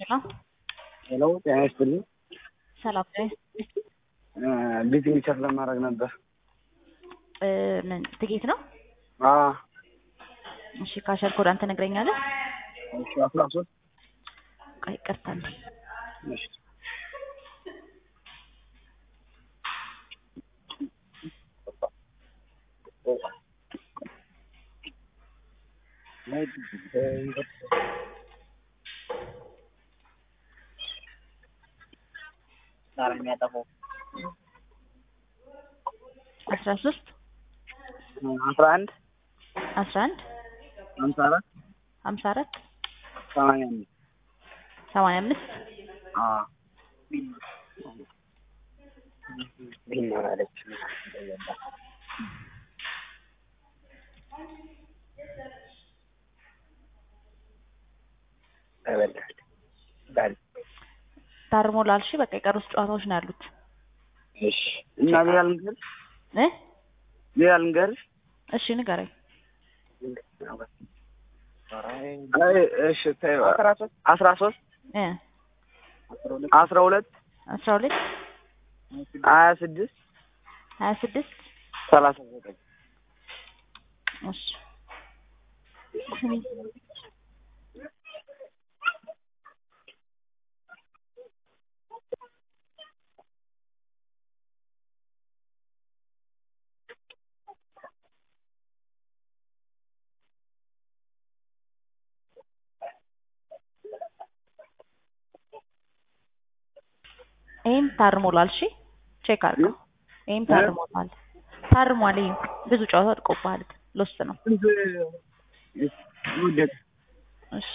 ሄሎ ሄሎ ጤና ይስጥልኝ። ሰላም ነኝ። ቢቲንግ ቸክ ለማድረግ ነበር። ምን ትኬት ነው? አዎ እሺ ካሸር ኮድ አንተ ነግረኛለህ? እሺ 13 ቆይ ይቅርታ እንዴ። እሺ ታረኛ ተፈው 13 11 11 54 54 85 85 ቢናራለች ታርሞላል። እሺ በቃ የቀሩት ጨዋታዎች ነው ያሉት። እሺ እና ሌላ ልንገርሽ እሺ ንገረኝ። እሺ ታዩ 13 12 12 26 26 39 እሺ ይሄም ታርሞላል። እሺ ቼክ አድርገው። ይሄም ታርሟል። ይሄም ብዙ ጨዋታ አድቆብሃል። ሎስት ነው። እሺ